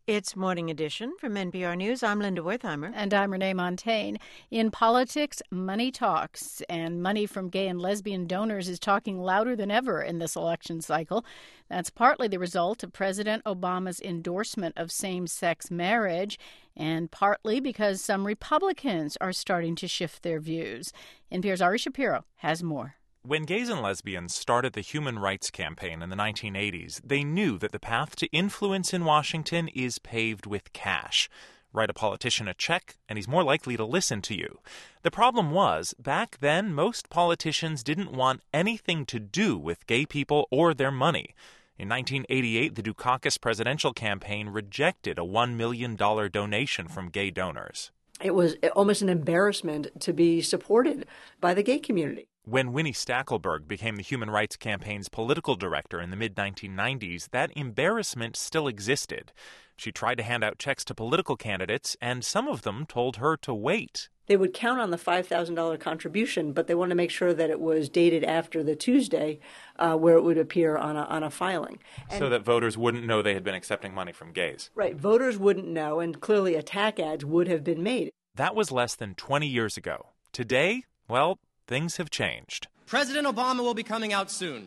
It's Morning Edition from NPR News. I'm Linda Wertheimer. And I'm Renee Montagne. In politics, money talks, and money from gay and lesbian donors is talking louder than ever in this election cycle. That's partly the result of President Obama's endorsement of same-sex marriage, and partly because some Republicans are starting to shift their views. NPR's Ari Shapiro has more. When gays and lesbians started the Human Rights Campaign in the 1980s, they knew that the path to influence in Washington is paved with cash. Write a politician a check, and he's more likely to listen to you. The problem was, back then, most politicians didn't want anything to do with gay people or their money. In 1988, the Dukakis presidential campaign rejected a $1 million donation from gay donors. It was almost an embarrassment to be supported by the gay community. When Winnie Stackelberg became the Human Rights Campaign's political director in the mid-1990s, that embarrassment still existed. She tried to hand out checks to political candidates, and some of them told her to wait. They would count on the $5,000 contribution, but they wanted to make sure that it was dated after the Tuesday where it would appear on a filing. So that voters wouldn't know they had been accepting money from gays. Right. Voters wouldn't know, and clearly attack ads would have been made. That was less than 20 years ago. Today, well, things have changed. President Obama will be coming out soon.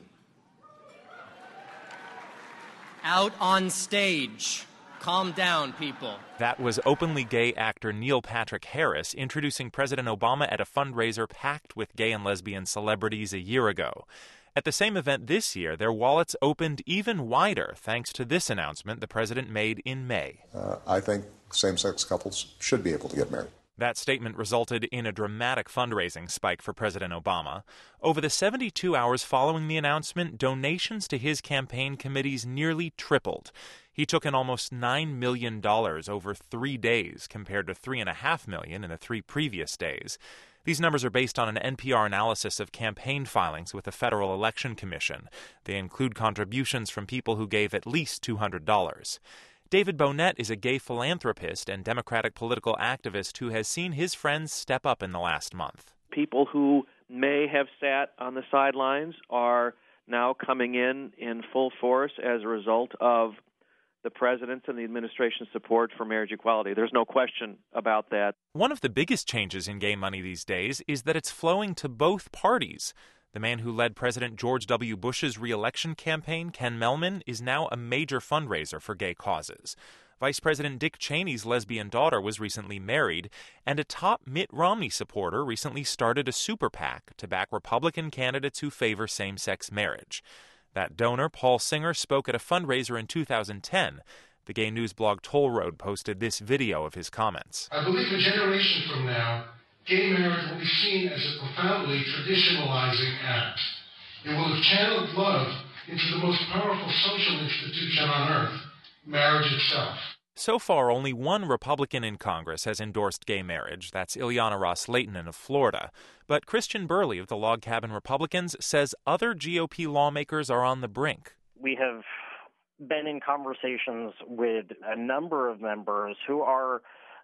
Out on stage. Calm down, people. That was openly gay actor Neil Patrick Harris introducing President Obama at a fundraiser packed with gay and lesbian celebrities a year ago. At the same event this year, their wallets opened even wider thanks to this announcement the president made in May. I think same-sex couples should be able to get married. That statement resulted in a dramatic fundraising spike for President Obama. Over the 72 hours following the announcement, donations to his campaign committees nearly tripled. He took in almost $9 million over 3 days, compared to $3.5 million in the 3 previous days. These numbers are based on an NPR analysis of campaign filings with the Federal Election Commission. They include contributions from people who gave at least $200. David Bonnet is a gay philanthropist and Democratic political activist who has seen his friends step up in the last month. People who may have sat on the sidelines are now coming in full force as a result of the president's and the administration's support for marriage equality. There's no question about that. One of the biggest changes in gay money these days is that it's flowing to both parties. The man who led President George W. Bush's re-election campaign, Ken Mehlman, is now a major fundraiser for gay causes. Vice President Dick Cheney's lesbian daughter was recently married, and a top Mitt Romney supporter recently started a super PAC to back Republican candidates who favor same-sex marriage. That donor, Paul Singer, spoke at a fundraiser in 2010. The gay news blog Toll Road posted this video of his comments. I believe a generation from now, gay marriage will be seen as a profoundly traditionalizing act. It will have channeled love into the most powerful social institution on earth, marriage itself. So far, only one Republican in Congress has endorsed gay marriage. That's Ileana Ros-Lehtinen of Florida. But Christian Burley of the Log Cabin Republicans says other GOP lawmakers are on the brink. We have been in conversations with a number of members who are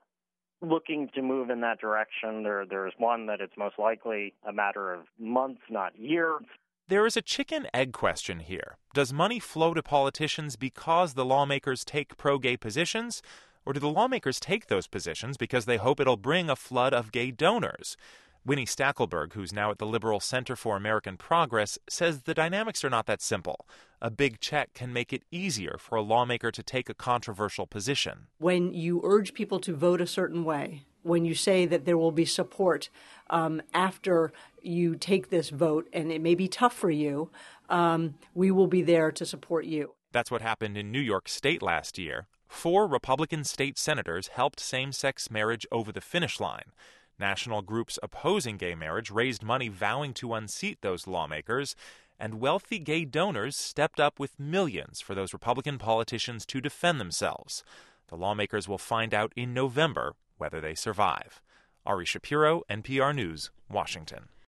looking to move in that direction. There's one that it's most likely a matter of months, not years. There is a chicken-egg question here. Does money flow to politicians because the lawmakers take pro-gay positions? Or do the lawmakers take those positions because they hope it'll bring a flood of gay donors? Winnie Stackelberg, who's now at the Liberal Center for American Progress, says the dynamics are not that simple. A big check can make it easier for a lawmaker to take a controversial position. When you urge people to vote a certain way, when you say that there will be support after you take this vote, and it may be tough for you, we will be there to support you. That's what happened in New York State last year. 4 Republican state senators helped same-sex marriage over the finish line. National groups opposing gay marriage raised money vowing to unseat those lawmakers, and wealthy gay donors stepped up with millions for those Republican politicians to defend themselves. The lawmakers will find out in November whether they survive. Ari Shapiro, NPR News, Washington.